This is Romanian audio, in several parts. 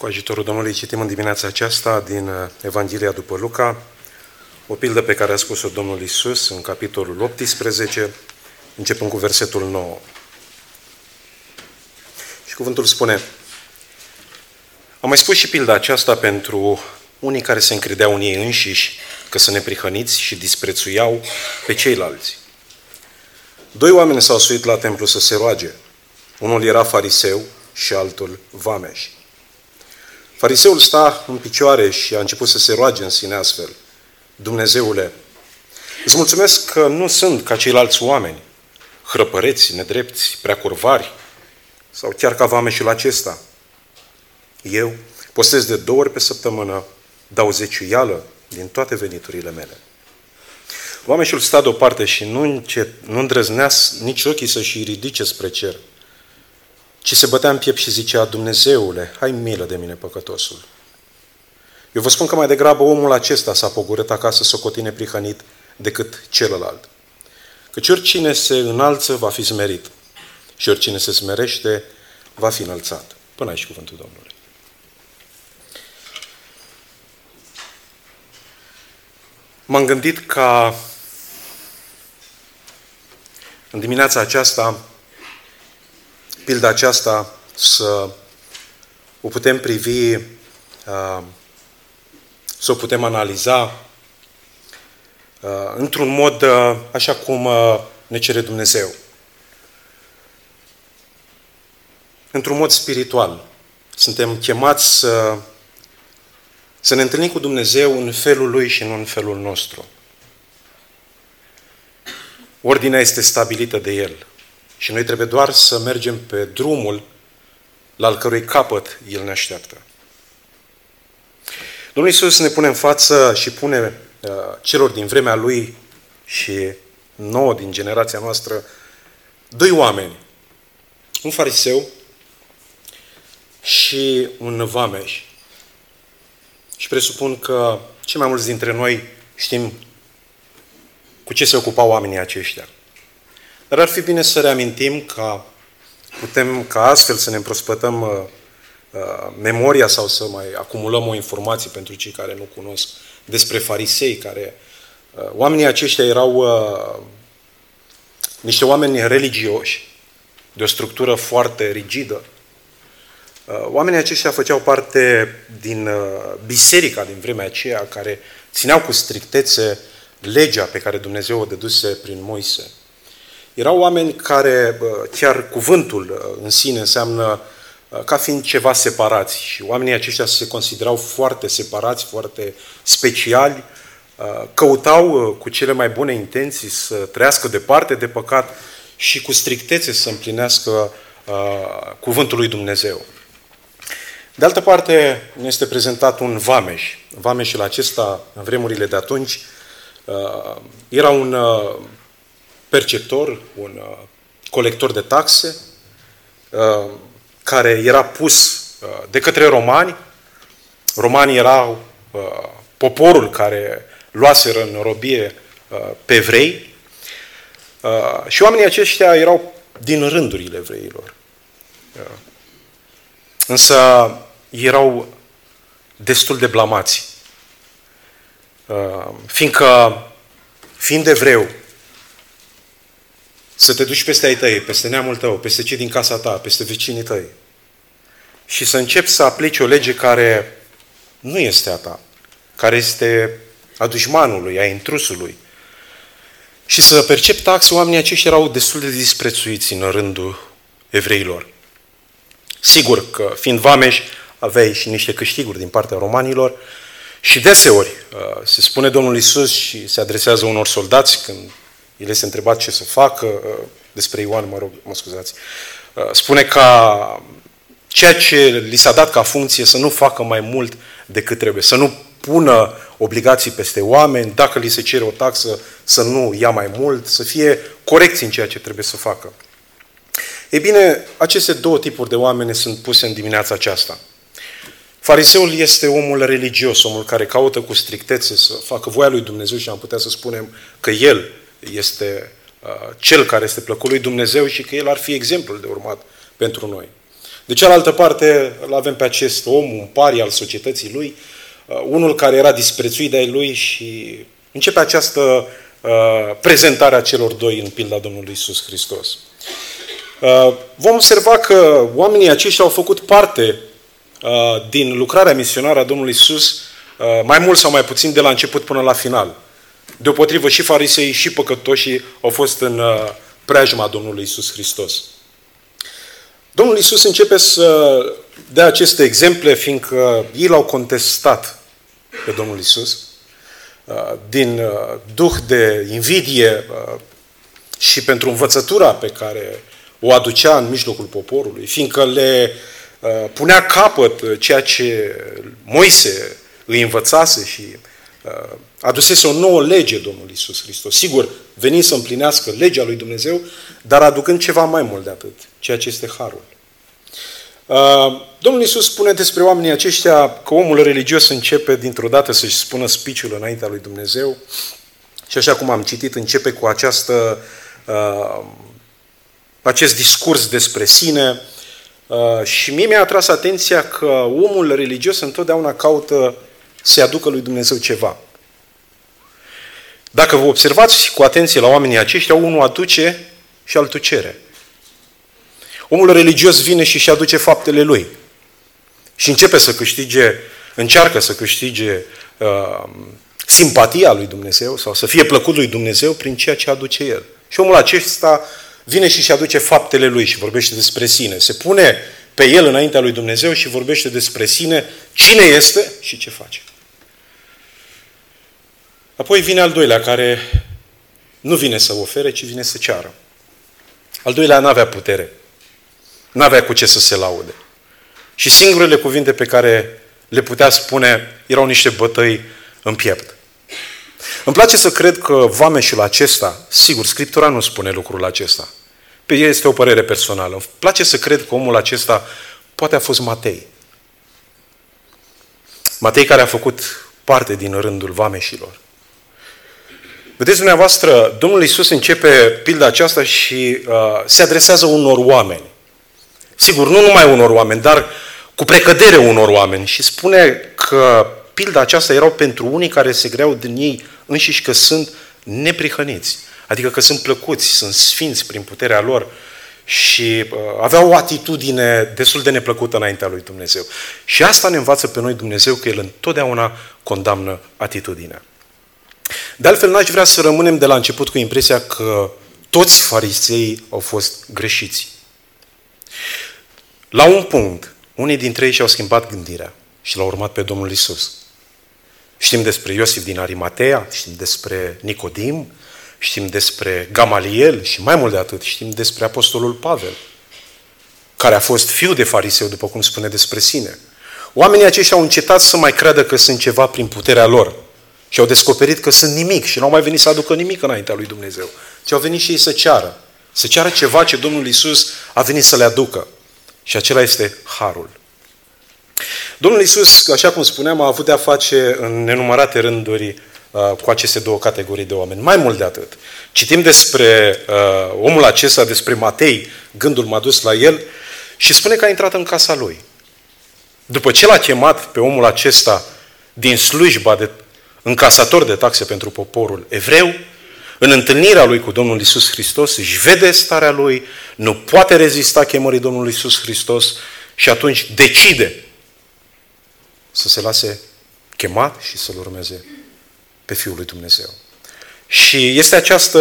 Cu ajutorul Domnului citim în dimineața aceasta din Evanghelia după Luca, o pildă pe care a spus-o Domnul Iisus în capitolul 18, începând cu versetul 9. Și cuvântul spune: am mai spus și pilda aceasta pentru unii care se încredeau în ei înșiși că sunt neprihăniți și disprețuiau pe ceilalți. Doi oameni s-au suit la templu să se roage. Unul era fariseu și altul vameș. Fariseul sta în picioare și a început să se roage în sine astfel: Dumnezeule, îți mulțumesc că nu sunt ca ceilalți oameni, hrăpăreți, nedrepți, prea curvari, sau chiar ca vameșul acesta. Eu postez de 2 ori pe săptămână, dau zeciuială din toate veniturile mele. Vameșul sta deoparte și nu îndrăznea nici ochii să-și ridice spre cer, ci se bătea în piept și zicea: Dumnezeule, ai milă de mine, păcătosul. Eu vă spun că mai degrabă omul acesta s-a pogorât acasă socotit neprihănit decât celălalt. Căci oricine se înalță va fi smerit și oricine se smerește va fi înălțat. Până aici cuvântul Domnului. M-am gândit ca în dimineața aceasta, pilda aceasta, să o putem privi, să o putem analiza într-un mod așa cum ne cere Dumnezeu. Într-un mod spiritual. Suntem chemați să ne întâlnim cu Dumnezeu în felul Lui și nu în felul nostru. Ordinea este stabilită de El și noi trebuie doar să mergem pe drumul la al cărui capăt El ne așteaptă. Domnul Iisus ne pune în față și pune celor din vremea Lui și nouă din generația noastră doi oameni, un fariseu și un vameș. Și presupun că cei mai mulți dintre noi știm cu ce se ocupau oamenii aceștia. Dar ar fi bine să reamintim că putem ca astfel să ne împrospătăm memoria sau să mai acumulăm o informație pentru cei care nu cunosc despre farisei, care oamenii aceștia erau niște oameni religioși, de o structură foarte rigidă. Oamenii aceștia făceau parte din biserica din vremea aceea, care țineau cu strictețe legea pe care Dumnezeu o dăduse prin Moise. Erau oameni care, chiar cuvântul în sine înseamnă ca fiind ceva separați. Și oamenii aceștia se considerau foarte separați, foarte speciali, căutau cu cele mai bune intenții să trăiască departe de păcat și cu strictețe să împlinească cuvântul lui Dumnezeu. De altă parte, ne este prezentat un vameș. Vameșul acesta, în vremurile de atunci, era un perceptor, un colector de taxe, care era pus de către romani. Romanii erau poporul care luaseră în robie pe evrei și oamenii aceștia erau din rândurile evreilor. Însă erau destul de blamați. Fiind evreu, să te duci peste ai tăi, peste neamul tău, peste cei din casa ta, peste vecinii tăi și să începi să aplici o lege care nu este a ta, care este a dușmanului, a intrusului, și să percepi taxe, oamenii aceștia erau destul de disprețuiți în rândul evreilor. Sigur că, fiind vameș, aveai și niște câștiguri din partea romanilor și deseori se spune Domnul Iisus și se adresează unor soldați când el este întrebat ce să facă, despre Ioan, spune ca ceea ce li s-a dat ca funcție să nu facă mai mult decât trebuie, să nu pună obligații peste oameni, dacă li se cere o taxă să nu ia mai mult, să fie corecți în ceea ce trebuie să facă. Ei bine, aceste două tipuri de oameni sunt puse în dimineața aceasta. Fariseul este omul religios, omul care caută cu strictețe să facă voia lui Dumnezeu și am putea să spunem că el este cel care este plăcut lui Dumnezeu și că el ar fi exemplul de urmat pentru noi. De cealaltă parte, îl avem pe acest om, un pari al societății lui, unul care era disprețuit de lui și începe această prezentare a celor doi în pilda Domnului Iisus Hristos. Vom observa că oamenii aceștia au făcut parte din lucrarea misionară a Domnului Iisus, mai mult sau mai puțin de la început până la final. Deopotrivă și farisei și păcătoșii au fost în preajma Domnului Iisus Hristos. Domnul Iisus începe să dea aceste exemple, fiindcă ei l-au contestat pe Domnul Iisus din duh de invidie și pentru învățătura pe care o aducea în mijlocul poporului, fiindcă le punea capăt ceea ce Moise îi învățase și adusese o nouă lege Domnul Iisus Hristos. Sigur, venind să împlinească legea lui Dumnezeu, dar aducând ceva mai mult de atât, ceea ce este harul. Domnul Iisus spune despre oamenii aceștia că omul religios începe dintr-o dată să-și spună speech-ul înaintea lui Dumnezeu și așa cum am citit, începe cu acest discurs despre sine și mie mi-a atras atenția că omul religios întotdeauna caută să-i aducă lui Dumnezeu ceva. Dacă vă observați cu atenție la oamenii aceștia, unul aduce și altul cere. Omul religios vine și își aduce faptele lui și încearcă să câștige simpatia lui Dumnezeu sau să fie plăcut lui Dumnezeu prin ceea ce aduce el. Și omul acesta vine și își aduce faptele lui și vorbește despre sine. Se pune pe el înaintea lui Dumnezeu și vorbește despre sine, cine este și ce face. Apoi vine al doilea, care nu vine să ofere, ci vine să ceară. Al doilea n-avea putere. N-avea cu ce să se laude. Și singurele cuvinte pe care le putea spune erau niște bătăi în piept. Îmi place să cred că vameșul acesta, sigur, Scriptura nu spune lucrul acesta. Pe el este o părere personală. Îmi place să cred că omul acesta poate a fost Matei. Matei care a făcut parte din rândul vameșilor. Vedeți dumneavoastră, Domnul Iisus începe pilda aceasta și se adresează unor oameni. Sigur, nu numai unor oameni, dar cu precădere unor oameni. Și spune că pilda aceasta erau pentru unii care se creau din ei înșiși că sunt neprihăniți. Adică că sunt plăcuți, sunt sfinți prin puterea lor și aveau o atitudine destul de neplăcută înaintea lui Dumnezeu. Și asta ne învață pe noi Dumnezeu, că El întotdeauna condamnă atitudinea. De altfel, n-aș vrea să rămânem de la început cu impresia că toți fariseii au fost greșiți. La un punct, unii dintre ei și-au schimbat gândirea și l-au urmat pe Domnul Iisus. Știm despre Iosif din Arimatea, știm despre Nicodim, știm despre Gamaliel și mai mult de atât, știm despre Apostolul Pavel, care a fost fiu de fariseu, după cum spune despre sine. Oamenii aceștia au încetat să mai creadă că sunt ceva prin puterea lor și au descoperit că sunt nimic și nu au mai venit să aducă nimic înaintea lui Dumnezeu, ci au venit și ei să ceară ceva ce Domnul Iisus a venit să le aducă. Și acela este harul. Domnul Iisus, așa cum spuneam, a avut de-a face în nenumărate rânduri cu aceste două categorii de oameni. Mai mult de atât. Citim despre omul acesta, despre Matei, gândul m-a dus la el și spune că a intrat în casa lui. După ce l-a chemat pe omul acesta din slujba de încasator de taxe pentru poporul evreu, în întâlnirea lui cu Domnul Iisus Hristos, își vede starea lui, nu poate rezista chemării Domnului Iisus Hristos și atunci decide să se lase chemat și să-L urmeze pe Fiul lui Dumnezeu. Și este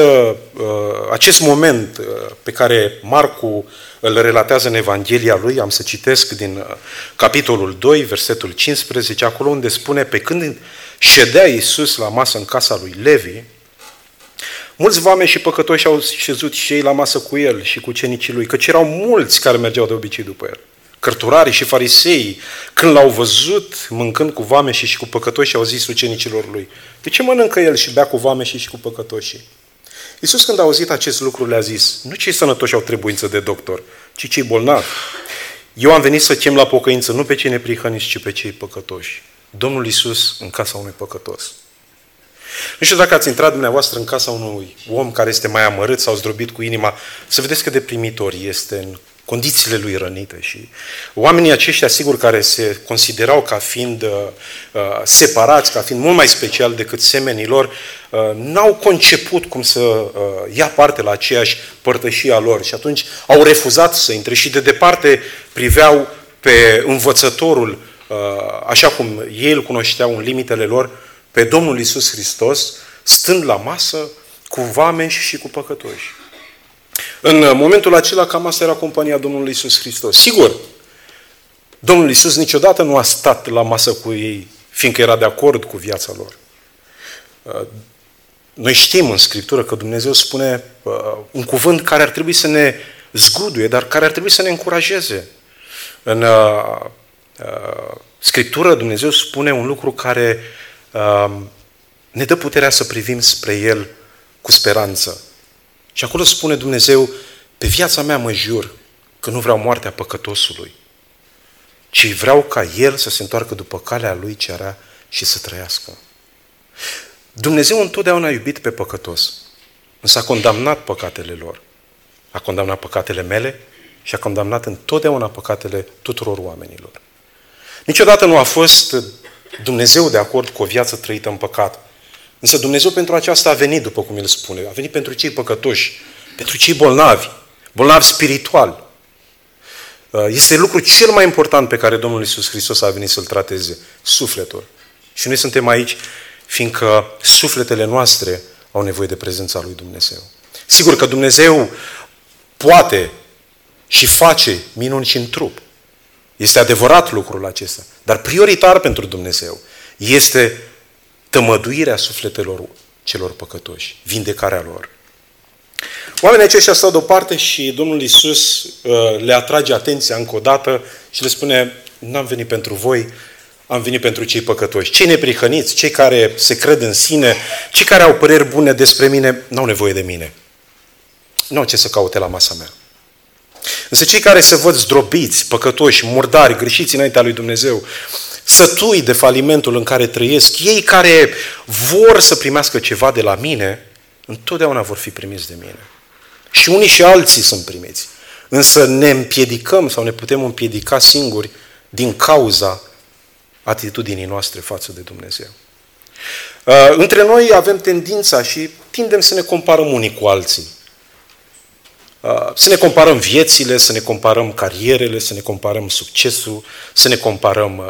acest moment pe care Marcu îl relatează în Evanghelia lui, am să citesc din capitolul 2, versetul 15, acolo unde spune: pe când ședea Iisus la masă în casa lui Levi, mulți vameși și păcătoși au șezut și ei la masă cu el și cu ucenicii lui, căci erau mulți care mergeau de obicei după el. Cărturarii și fariseii, când l-au văzut mâncând cu vameșii și cu păcătoși, au zis ucenicilor lui: de ce mănâncă el și bea cu vameșii și cu păcătoșii? Iisus, când a auzit acest lucru, le-a zis: nu cei sănătoși au trebuință de doctor, ci cei bolnavi. Eu am venit să chem la pocăință nu pe cei neprihăniți, ci pe cei păcătoși. Domnul Iisus în casa unui păcătos. Nu știu dacă ați intrat dumneavoastră în casa unui om care este mai amărât sau zdrobit cu inima, să vedeți cât de primitor este în condițiile lui rănite. Și oamenii aceștia, sigur, care se considerau ca fiind separați, ca fiind mult mai special decât semenii lor, n-au conceput cum să ia parte la aceeași părtășie a lor. Și atunci au refuzat să intre și de departe priveau pe învățătorul, așa cum ei îl cunoșteau în limitele lor, pe Domnul Iisus Hristos, stând la masă cu vameni și cu păcătoși. În momentul acela, cam asta era compania Domnului Iisus Hristos. Sigur, Domnul Iisus niciodată nu a stat la masă cu ei, fiindcă era de acord cu viața lor. Noi știm în Scriptură că Dumnezeu spune un cuvânt care ar trebui să ne zguduie, dar care ar trebui să ne încurajeze. În Scriptură Dumnezeu spune un lucru care ne dă puterea să privim spre El cu speranță. Și acolo spune Dumnezeu, pe viața mea mă jur că nu vreau moartea păcătosului, ci vreau ca El să se întoarcă după calea Lui cea rea și să trăiască. Dumnezeu întotdeauna a iubit pe păcătos, însă a condamnat păcatele lor. A condamnat păcatele mele și a condamnat întotdeauna păcatele tuturor oamenilor. Niciodată nu a fost Dumnezeu de acord cu o viață trăită în păcat. Însă Dumnezeu pentru aceasta a venit, după cum El spune. A venit pentru cei păcătoși, pentru cei bolnavi, bolnavi spiritual. Este lucrul cel mai important pe care Domnul Iisus Hristos a venit să-l trateze, sufletul. Și noi suntem aici fiindcă sufletele noastre au nevoie de prezența lui Dumnezeu. Sigur că Dumnezeu poate și face minuni și în trup. Este adevărat lucrul acesta. Dar prioritar pentru Dumnezeu este tămăduirea sufletelor celor păcătoși, vindecarea lor. Oamenii aceștia stau deoparte și Domnul Iisus le atrage atenția încă o dată și le spune, n-am venit pentru voi, am venit pentru cei păcătoși. Cei neprihăniți, cei care se cred în sine, cei care au păreri bune despre mine, n-au nevoie de mine. N-au ce să caute la masa mea. Însă cei care se văd zdrobiți, păcătoși, murdari, greșiți înaintea lui Dumnezeu, sătui de falimentul în care trăiesc, ei care vor să primească ceva de la mine, întotdeauna vor fi primiți de mine. Și unii și alții sunt primiți. Însă ne împiedicăm sau ne putem împiedica singuri din cauza atitudinii noastre față de Dumnezeu. Între noi avem tendința și tindem să ne comparăm unii cu alții. Să ne comparăm viețile, să ne comparăm carierele, să ne comparăm succesul, să ne comparăm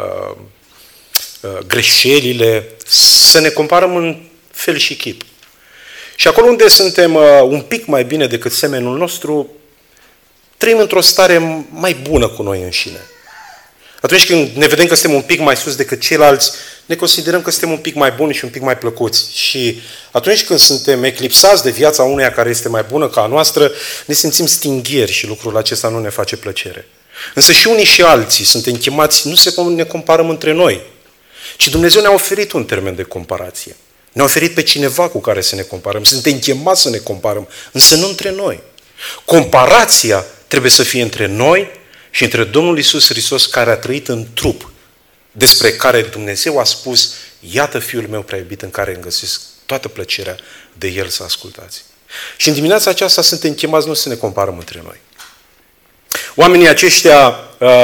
greșelile, să ne comparăm în fel și chip. Și acolo unde suntem un pic mai bine decât semenul nostru, trăim într-o stare mai bună cu noi înșine. Atunci când ne vedem că suntem un pic mai sus decât ceilalți, ne considerăm că suntem un pic mai buni și un pic mai plăcuți. Și atunci când suntem eclipsați de viața uneia care este mai bună ca a noastră, ne simțim stinghieri și lucrul acesta nu ne face plăcere. Însă și unii și alții suntem chemați, nu să ne comparăm între noi, ci Dumnezeu ne-a oferit un termen de comparație. Ne-a oferit pe cineva cu care să ne comparăm. Suntem chemați să ne comparăm, însă nu între noi. Comparația trebuie să fie între noi și între Domnul Iisus Hristos care a trăit în trup, despre care Dumnezeu a spus, iată Fiul meu prea iubit în care îmi găsesc toată plăcerea de El să ascultați. Și în dimineața aceasta suntem chemați nu să ne comparăm între noi. Oamenii aceștia,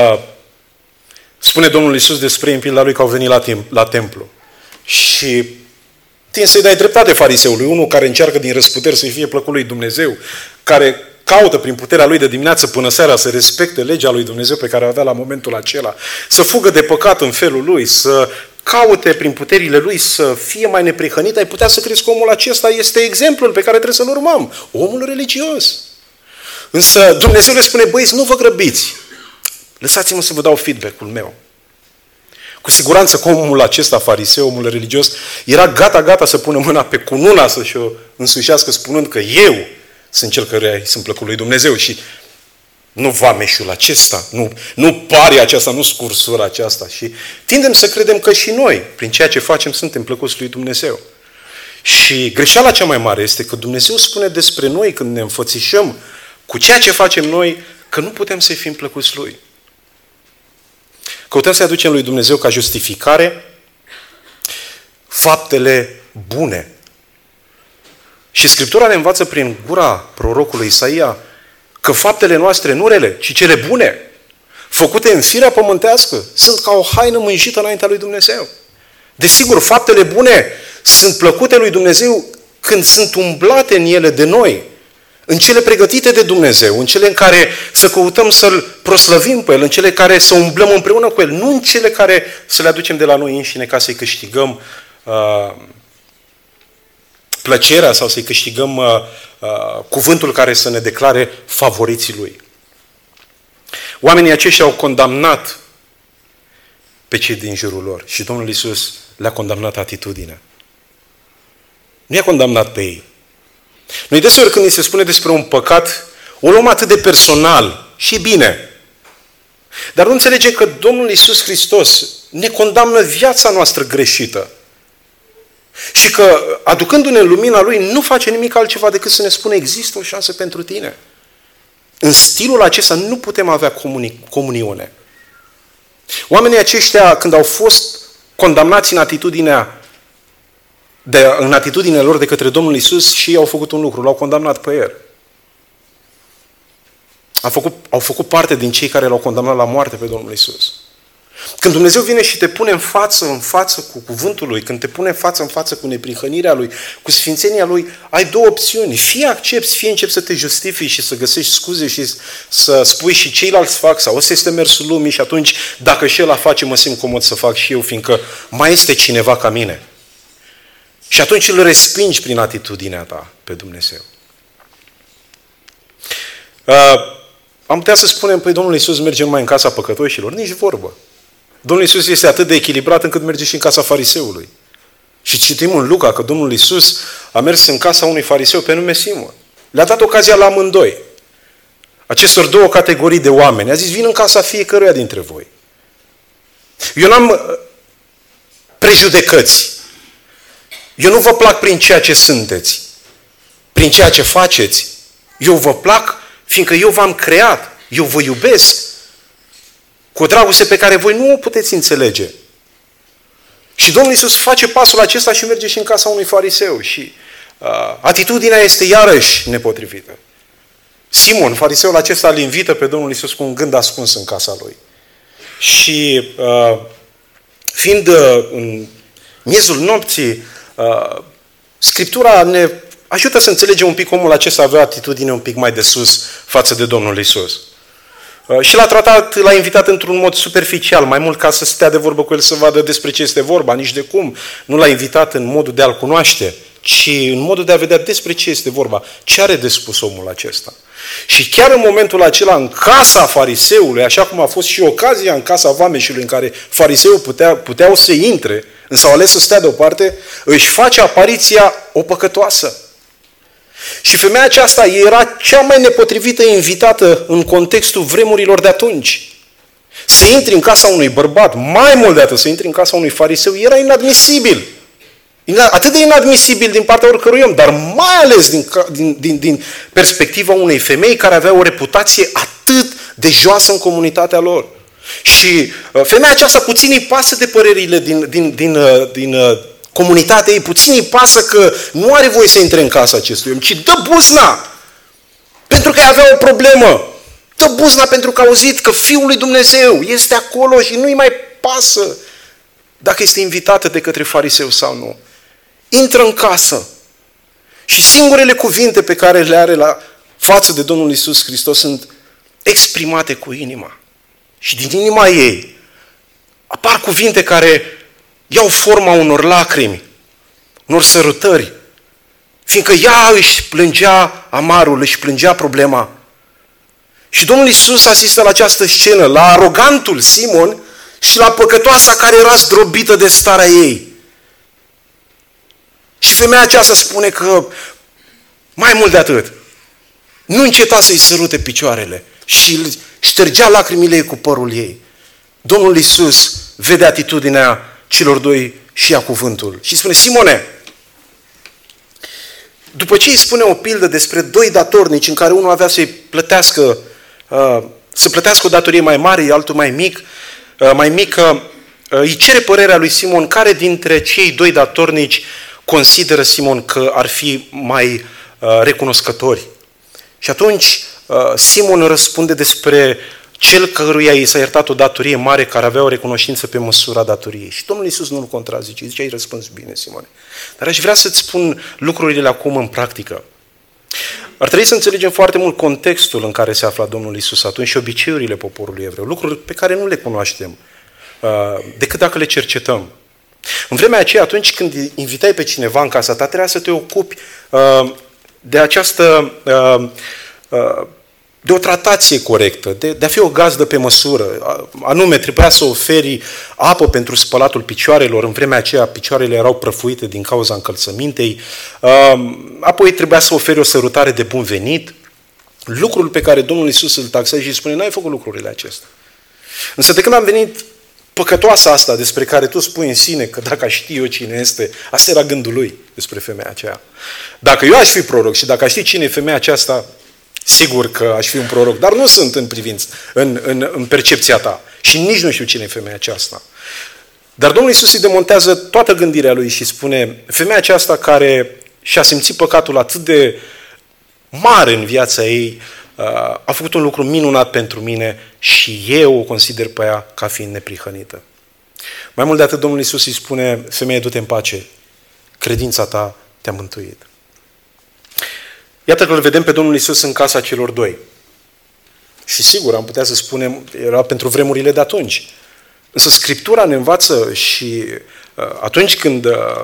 spune Domnul Iisus despre ei în pilda Lui că au venit la templu. Și tin să-i dai dreptate fariseului, unul care încearcă din răsputeri să-i fie plăcut lui Dumnezeu, care caută prin puterea lui de dimineață până seara să respecte legea lui Dumnezeu pe care o avea la momentul acela, să fugă de păcat în felul lui, să caute prin puterile lui să fie mai neprihănit, ai putea să crezi că omul acesta este exemplul pe care trebuie să-l urmăm. Omul religios. Însă Dumnezeu le spune, băieți, nu vă grăbiți. Lăsați-mă să vă dau feedback-ul meu. Cu siguranță că omul acesta, fariseu, omul religios, era gata să pună mâna pe cununa să și-o însușească spunând că eu sunt cel căruia sunt plăcut lui Dumnezeu și nu vameșul acesta, nu paria aceasta, nu scursura aceasta. Și tindem să credem că și noi, prin ceea ce facem, suntem plăcuți lui Dumnezeu. Și greșeala cea mai mare este că Dumnezeu spune despre noi când ne înfățișăm cu ceea ce facem noi, că nu putem să fim plăcuți lui. Căutăm să-i aducem lui Dumnezeu ca justificare faptele bune. Și Scriptura ne învață prin gura prorocului Isaia că faptele noastre, nu rele, ci cele bune, făcute în firea pământească, sunt ca o haină mânjită înaintea lui Dumnezeu. Desigur, faptele bune sunt plăcute lui Dumnezeu când sunt umblate în ele de noi, în cele pregătite de Dumnezeu, în cele în care să căutăm să-L proslăvim pe El, în cele care să umblăm împreună cu El, nu în cele care să le aducem de la noi înșine ca să-i câștigăm plăcerea sau să-i câștigăm cuvântul care să ne declare favoriții Lui. Oamenii aceștia au condamnat pe cei din jurul lor și Domnul Iisus le-a condamnat atitudinea. Nu i-a condamnat pe ei. Noi deseori când ni se spune despre un păcat, o luăm atât de personal și bine. Dar nu înțelegem că Domnul Iisus Hristos ne condamnă viața noastră greșită. Și că, aducându-ne în lumina Lui, nu face nimic altceva decât să ne spună există o șansă pentru tine. În stilul acesta nu putem avea comuniune. Oamenii aceștia, când au fost condamnați în atitudinea lor de către Domnul Iisus, și ei au făcut un lucru, l-au condamnat pe El. Au făcut parte din cei care l-au condamnat la moarte pe Domnul Iisus. Când Dumnezeu vine și te pune în față cu cuvântul Lui, când te pune în față cu neprihănirea Lui, cu sfințenia Lui, ai două opțiuni. Fie accepți, fie începi să te justifici și să găsești scuze și să spui și ceilalți fac, sau ăsta este mersul lumii și atunci, dacă și El a face, mă simt comod să fac și eu, fiindcă mai este cineva ca mine. Și atunci îl respingi prin atitudinea ta pe Dumnezeu. Am putea să spunem, păi Domnul Iisus merge numai în casa păcătoșilor? Nici vorbă. Domnul Iisus este atât de echilibrat încât merge și în casa fariseului. Și citim în Luca că Domnul Iisus a mers în casa unui fariseu pe nume Simon. Le-a dat ocazia la amândoi. Acestor două categorii de oameni. A zis, vin în casa fiecăruia dintre voi. Eu n-am prejudecăți. Eu nu vă plac prin ceea ce sunteți, prin ceea ce faceți. Eu vă plac fiindcă eu v-am creat. Eu vă iubesc cu o dragoste pe care voi nu o puteți înțelege. Și Domnul Iisus face pasul acesta și merge și în casa unui fariseu. Și atitudinea este iarăși nepotrivită. Simon, fariseul acesta, îl invită pe Domnul Iisus cu un gând ascuns în casa lui. Și fiind în miezul nopții, Scriptura ne ajută să înțelegem un pic omul acesta avea atitudine un pic mai de sus față de Domnul Iisus. Și l-a invitat într-un mod superficial, mai mult ca să stea de vorbă cu el să vadă despre ce este vorba, nici de cum. Nu l-a invitat în modul de a-l cunoaște, ci în modul de a vedea despre ce este vorba, ce are de spus omul acesta. Și chiar în momentul acela, în casa fariseului, așa cum a fost și ocazia în casa vameșului în care fariseul puteau să intre, însă au ales să stea deoparte, își face apariția o păcătoasă. Și femeia aceasta era cea mai nepotrivită invitată în contextul vremurilor de atunci. Să intri în casa unui bărbat, mai mult de atât, să intri în casa unui fariseu, era inadmisibil. Atât de inadmisibil din partea oricărui om, dar mai ales din perspectiva unei femei care avea o reputație atât de joasă în comunitatea lor. Și femeia aceasta puțin îi pasă de părerile din comunitatea ei, puțin îi pasă că nu are voie să intre în casa acestui om, ci dă buzna pentru că avea o problemă. Dă buzna pentru că a auzit că Fiul lui Dumnezeu este acolo și nu-i mai pasă dacă este invitată de către fariseu sau nu. Intră în casă și singurele cuvinte pe care le are la față de Domnul Iisus Hristos sunt exprimate cu inima. Și din inima ei apar cuvinte care iau forma unor lacrimi, unor sărutări, fiindcă ea își plângea amarul, își plângea problema. Și Domnul Iisus asistă la această scenă, la arogantul Simon și la păcătoasa care era zdrobită de starea ei. Și femeia aceasta spune că, mai mult de atât, nu înceta să-i sărute picioarele și ștergea lacrimile ei cu părul ei. Domnul Iisus vede atitudinea celor doi și ia cuvântul. Și spune, Simone, după ce îi spune o pildă despre doi datornici în care unul avea să plătească o datorie mai mare, altul mai mică, îi cere părerea lui Simon care dintre cei doi datornici consideră Simon că ar fi mai recunoscători. Și atunci Simon răspunde despre cel căruia i s-a iertat o datorie mare, care avea o recunoștință pe măsura datoriei. Și Domnul Iisus nu-l contrazice, zice, ai răspuns bine, Simone. Dar aș vrea să-ți spun lucrurile acum în practică. Ar trebui să înțelegem foarte mult contextul în care se afla Domnul Iisus atunci și obiceiurile poporului evreu, lucruri pe care nu le cunoaștem, decât dacă le cercetăm. În vremea aceea, atunci când invitai pe cineva în casa ta, trebuia să te ocupi de această... de o tratație corectă, de a fi o gazdă pe măsură. Anume, trebuia să oferi apă pentru spălatul picioarelor. În vremea aceea, picioarele erau prăfuite din cauza încălțămintei. Apoi trebuia să oferi o sărutare de bun venit. Lucrul pe care Domnul Iisus îl taxează și spune, n-ai făcut lucrurile acestea. Însă de când am venit păcătoasa asta despre care tu spui în sine că dacă aș ști eu cine este, asta era gândul lui despre femeia aceea. Dacă eu aș fi proroc și dacă aș ști cine e femeia aceasta, sigur că aș fi un proroc, dar nu sunt în privință, în percepția ta. Și nici nu știu cine e femeia aceasta. Dar Domnul Iisus îi demontează toată gândirea lui și spune, femeia aceasta care și-a simțit păcatul atât de mare în viața ei, a făcut un lucru minunat pentru mine și eu o consider pe ea ca fiind neprihănită. Mai mult de atât, Domnul Iisus îi spune, femeie, du-te în pace, credința ta te-a mântuit. Iată că îl vedem pe Domnul Iisus în casa celor doi. Și sigur, am putea să spunem, era pentru vremurile de atunci. Însă Scriptura ne învață și atunci când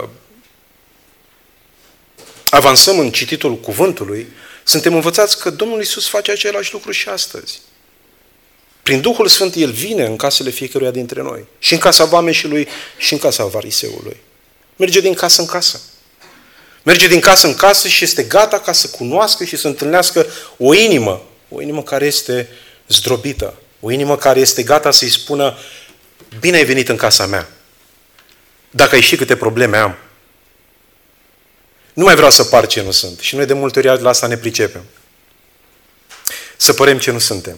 avansăm în cititul cuvântului, suntem învățați că Domnul Iisus face același lucru și astăzi. Prin Duhul Sfânt El vine în casele fiecăruia dintre noi. Și în casa vameșului și în casa fariseului. Merge din casă în casă. Merge din casă în casă și este gata ca să cunoască și să întâlnească o inimă care este zdrobită, o inimă care este gata să-i spună, bine ai venit în casa mea, dacă ai și câte probleme am. Nu mai vreau să par ce nu sunt. Și noi de multe ori la asta ne pricepem. Să părem ce nu suntem.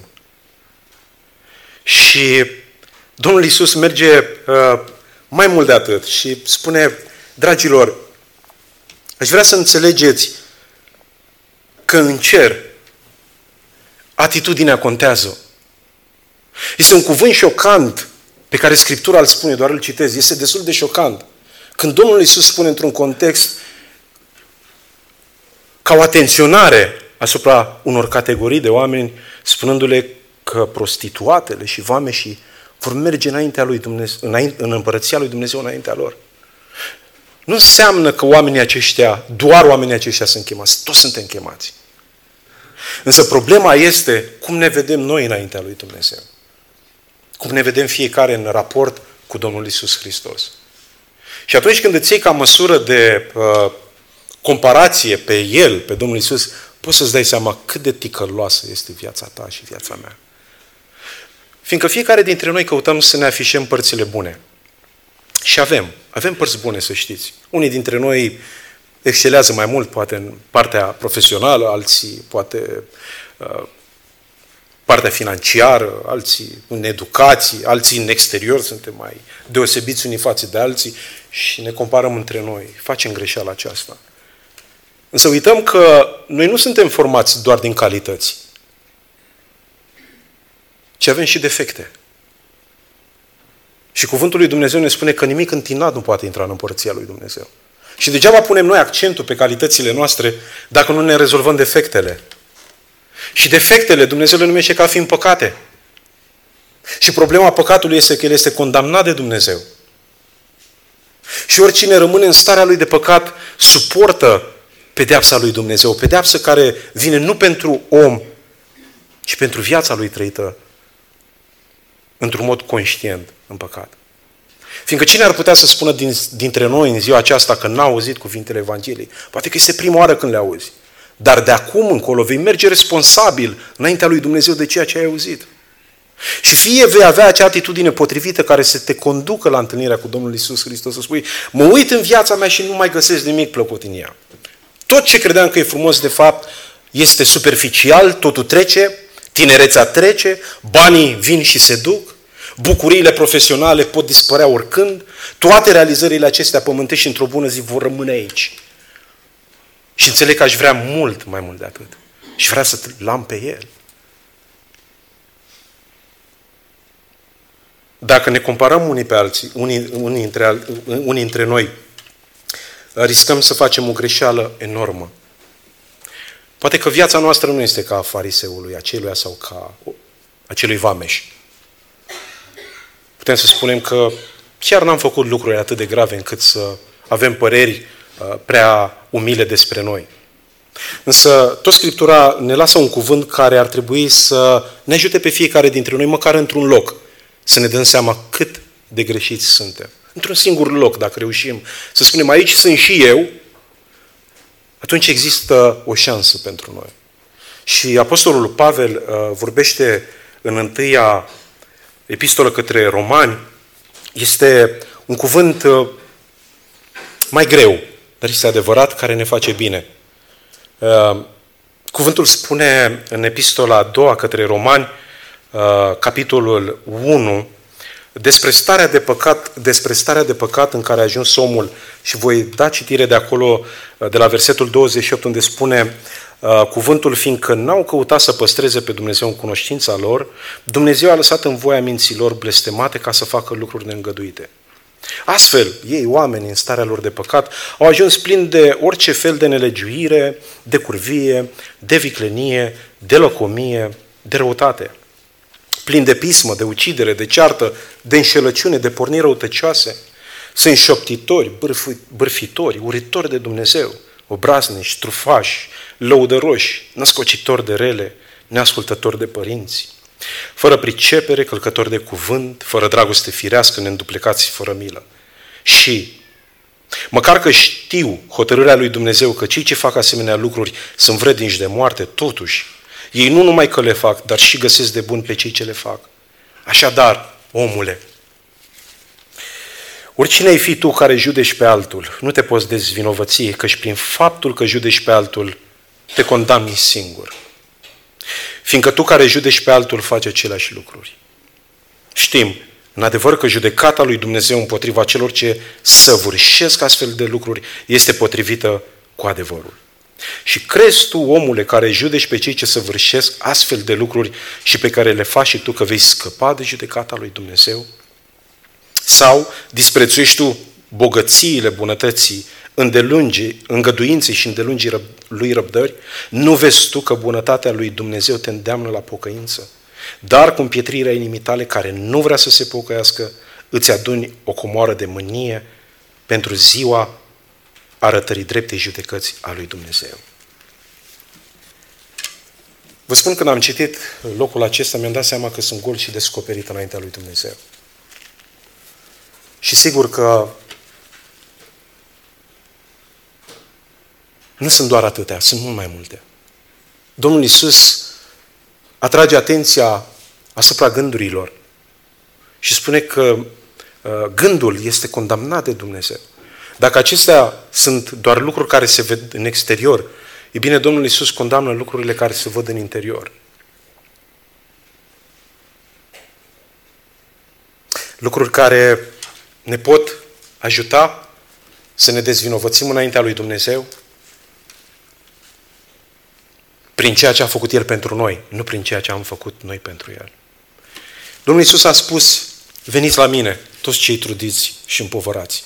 Și Domnul Iisus merge mai mult de atât și spune, dragilor, aș vrea să înțelegeți că în cer atitudinea contează. Este un cuvânt șocant pe care Scriptura îl spune, doar îl citez, este destul de șocant. Când Domnul Iisus spune într-un context ca o atenționare asupra unor categorii de oameni, spunându-le că prostituatele și vameșii vor merge înaintea lui Dumnezeu, în împărăția lui Dumnezeu înaintea lor. Nu înseamnă că doar oamenii aceștia sunt chemați. Toți suntem chemați. Însă problema este cum ne vedem noi înaintea lui Dumnezeu. Cum ne vedem fiecare în raport cu Domnul Iisus Hristos. Și atunci când îți iei ca măsură de comparație pe El, pe Domnul Iisus, poți să-ți dai seama cât de ticăloasă este viața ta și viața mea. Fiindcă fiecare dintre noi căutăm să ne afișăm părțile bune. Și avem părți bune, să știți. Unii dintre noi excelează mai mult, poate în partea profesională, alții poate partea financiară, alții în educație, alții în exterior, suntem mai deosebiți unii față de alții și ne comparăm între noi. Facem greșeala aceasta. Însă uităm că noi nu suntem formați doar din calități, ci avem și defecte. Și cuvântul lui Dumnezeu ne spune că nimic întinat nu poate intra în împărăția lui Dumnezeu. Și degeaba punem noi accentul pe calitățile noastre dacă nu ne rezolvăm defectele. Și defectele Dumnezeu le numește ca fiind păcate. Și problema păcatului este că el este condamnat de Dumnezeu. Și oricine rămâne în starea lui de păcat suportă pedeapsa lui Dumnezeu. O pedeapsă care vine nu pentru om, ci pentru viața lui trăită într-un mod conștient în păcat. Fiindcă cine ar putea să spună dintre noi în ziua aceasta că n-a auzit cuvintele Evangheliei? Poate că este prima oară când le auzi. Dar de acum încolo vei merge responsabil înaintea lui Dumnezeu de ceea ce ai auzit. Și fie vei avea acea atitudine potrivită care să te conducă la întâlnirea cu Domnul Iisus Hristos, să spui, mă uit în viața mea și nu mai găsesc nimic plăcut în ea. Tot ce credeam că e frumos, de fapt, este superficial, totul trece, tinerețea trece, banii vin și se duc, bucuriile profesionale pot dispărea oricând, toate realizările acestea pământești într-o bună zi vor rămâne aici. Și înțeleg că aș vrea mult mai mult de atât. și vrea să l-am pe el. Dacă ne comparăm unii pe alții, unii între noi, riscăm să facem o greșeală enormă. Poate că viața noastră nu este ca a fariseului aceluia sau ca acelui vameș. Putem să spunem că chiar n-am făcut lucruri atât de grave încât să avem păreri prea umile despre noi. Însă tot Scriptura ne lasă un cuvânt care ar trebui să ne ajute pe fiecare dintre noi, măcar într-un loc, să ne dăm seama cât de greșiți suntem. Într-un singur loc, dacă reușim să spunem aici sunt și eu, atunci există o șansă pentru noi. Și Apostolul Pavel vorbește în întâia epistolă către Romani, este un cuvânt mai greu, dar este adevărat, care ne face bine. Cuvântul spune în epistola a doua către Romani, capitolul 1, despre starea de păcat în care a ajuns omul, și voi da citire de acolo, de la versetul 28, unde spune cuvântul: fiindcă n-au căutat să păstreze pe Dumnezeu în cunoștința lor, Dumnezeu a lăsat în voia minților blestemate ca să facă lucruri neîngăduite. Astfel, ei, oameni în starea lor de păcat, au ajuns plini de orice fel de nelegiuire, de curvie, de viclenie, de lăcomie, de răutate. Plini de pismă, de ucidere, de ceartă, de înșelăciune, de porniri răutăcioase. Sunt șoptitori, bârfitori, uritori de Dumnezeu, obraznici, trufași, lăudăroși, născocitori de rele, neascultători de părinți, fără pricepere, călcători de cuvânt, fără dragoste firească, neînduplecați, fără milă. Și, măcar că știu hotărârea lui Dumnezeu că cei ce fac asemenea lucruri sunt vrednici de moarte, totuși, ei nu numai că le fac, dar și găsesc de bun pe cei ce le fac. Așadar, omule, oricine ai fi tu care judeci pe altul, nu te poți dezvinovăți, căci prin faptul că judeci pe altul, te condamni singur. Fiindcă tu care judeci pe altul faci aceleași lucruri. Știm, în adevăr, că judecata lui Dumnezeu împotriva celor ce săvârșesc astfel de lucruri este potrivită cu adevărul. Și crezi tu, omule, care judeci pe cei ce săvârșesc astfel de lucruri și pe care le faci și tu, că vei scăpa de judecata lui Dumnezeu? Sau disprețuiești tu bogățiile bunătății, îngăduinței și îndelungii lui răbdări? Nu vezi tu că bunătatea lui Dumnezeu te îndeamnă la pocăință? Dar cu împietrirea inimii tale, care nu vrea să se pocăiască, îți aduni o comoară de mânie pentru ziua arătării dreptei judecăți a lui Dumnezeu. Vă spun, când am citit locul acesta, mi-am dat seama că sunt gol și descoperit înaintea lui Dumnezeu. Și sigur că nu sunt doar atâtea, sunt mult mai multe. Domnul Iisus atrage atenția asupra gândurilor și spune că gândul este condamnat de Dumnezeu. Dacă acestea sunt doar lucruri care se ved în exterior, e bine, Domnul Iisus condamnă lucrurile care se văd în interior. Lucruri care ne pot ajuta să ne dezvinovățim înaintea lui Dumnezeu prin ceea ce a făcut El pentru noi, nu prin ceea ce am făcut noi pentru El. Domnul Iisus a spus: veniți la mine, toți cei trudiți și împovărați.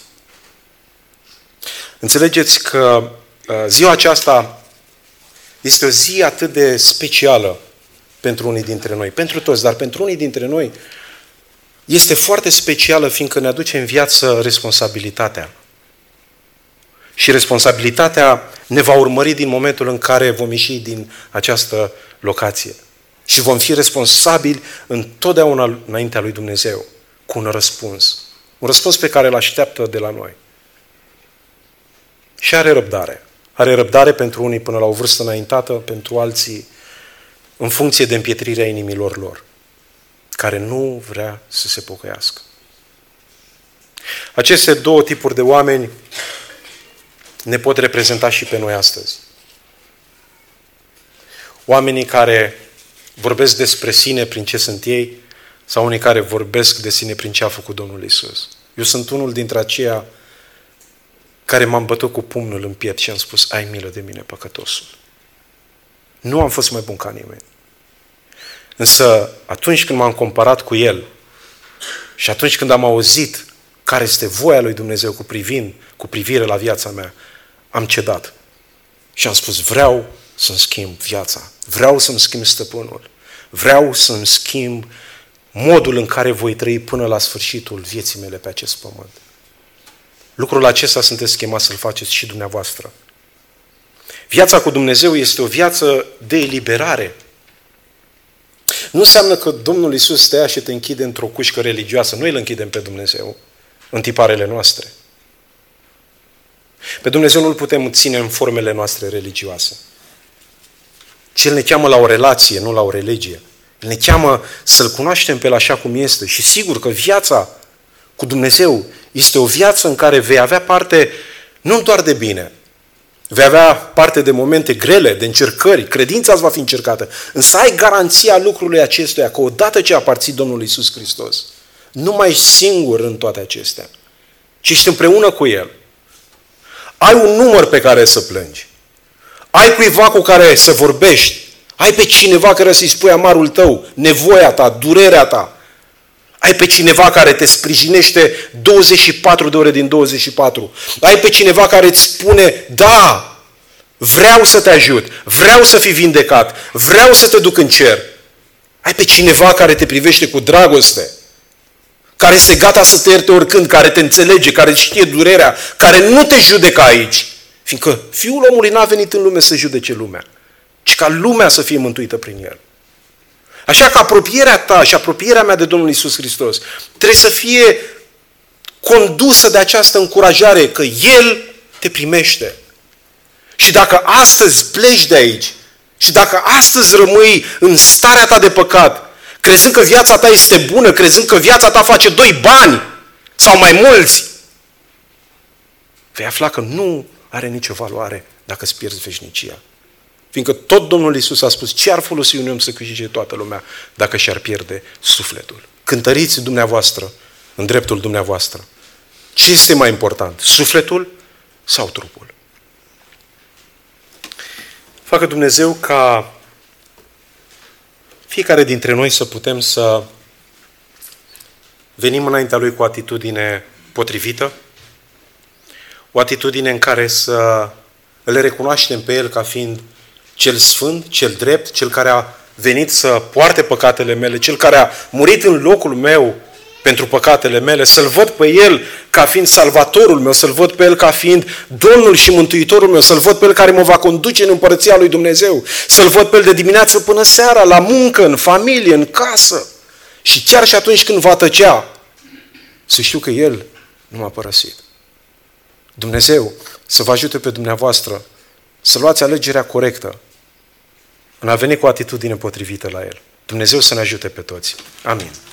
Înțelegeți că ziua aceasta este o zi atât de specială pentru unii dintre noi, pentru toți, dar pentru unii dintre noi este foarte specială, fiindcă ne aduce în viață responsabilitatea. Și responsabilitatea ne va urmări din momentul în care vom ieși din această locație. Și vom fi responsabili întotdeauna înaintea lui Dumnezeu, cu un răspuns. Un răspuns pe care îl așteaptă de la noi. Și are răbdare. Are răbdare pentru unii până la o vârstă înaintată, pentru alții în funcție de împietrirea inimilor lor, care nu vrea să se pocăiască. Aceste două tipuri de oameni ne pot reprezenta și pe noi astăzi. Oamenii care vorbesc despre sine prin ce sunt ei, sau unii care vorbesc de sine prin ce a făcut Domnul Iisus. Eu sunt unul dintre aceia care m-am bătut cu pumnul în piept și am spus: ai milă de mine, păcătosul. Nu am fost mai bun ca nimeni. Însă atunci când m-am comparat cu El și atunci când am auzit care este voia lui Dumnezeu cu privire la viața mea, am cedat. Și am spus, vreau să-mi schimb viața. Vreau să-mi schimb stăpânul. Vreau să-mi schimb modul în care voi trăi până la sfârșitul vieții mele pe acest pământ. Lucrul acesta sunteți chemați să-l faceți și dumneavoastră. Viața cu Dumnezeu este o viață de eliberare. Nu înseamnă că Domnul Iisus te ia și te închide într-o cușcă religioasă. Noi îl închidem pe Dumnezeu în tiparele noastre. Pe Dumnezeu nu-L putem ține în formele noastre religioase. El ne cheamă la o relație, nu la o religie. El ne cheamă să-L cunoaștem pe El așa cum este. Și sigur că viața cu Dumnezeu este o viață în care vei avea parte nu doar de bine, vei avea parte de momente grele, de încercări, credința îți va fi încercată, însă ai garanția lucrului acestuia că odată ce aparții Domnului Iisus Hristos, nu mai ești singur în toate acestea, ci ești împreună cu El. Ai un număr pe care să plângi. Ai cuiva cu care să vorbești. Ai pe cineva care să-i spui amarul tău, nevoia ta, durerea ta. Ai pe cineva care te sprijinește 24 de ore din 24. Ai pe cineva care îți spune, da, vreau să te ajut, vreau să fii vindecat, vreau să te duc în cer. Ai pe cineva care te privește cu dragoste, care este gata să te ierte oricând, care te înțelege, care știe durerea, care nu te judecă aici. Fiindcă Fiul omului n-a venit în lume să judece lumea, ci ca lumea să fie mântuită prin El. Așa că apropierea ta și apropierea mea de Domnul Iisus Hristos trebuie să fie condusă de această încurajare că El te primește. Și dacă astăzi pleci de aici și dacă astăzi rămâi în starea ta de păcat, crezând că viața ta este bună, crezând că viața ta face 2 bani sau mai mulți, vei afla că nu are nicio valoare dacă îți pierzi veșnicia. Fiindcă tot Domnul Iisus a spus, ce ar folosi un om să câștige toată lumea dacă și-ar pierde sufletul? Cântăriți dumneavoastră în dreptul dumneavoastră. Ce este mai important? Sufletul sau trupul? Facă Dumnezeu ca fiecare dintre noi să putem să venim înaintea Lui cu o atitudine potrivită, o atitudine în care să îl recunoaștem pe El ca fiind cel sfânt, cel drept, cel care a venit să poarte păcatele mele, cel care a murit în locul meu pentru păcatele mele, să-L văd pe El ca fiind salvatorul meu, să-L văd pe El ca fiind Domnul și Mântuitorul meu, să-L văd pe El care mă va conduce în împărăția lui Dumnezeu, să-L văd pe El de dimineață până seara, la muncă, în familie, în casă. Și chiar și atunci când va tăcea, să știu că El nu m-a părăsit. Dumnezeu să vă ajute pe dumneavoastră să luați alegerea corectă în a veni cu o atitudine potrivită la El. Dumnezeu să ne ajute pe toți. Amin.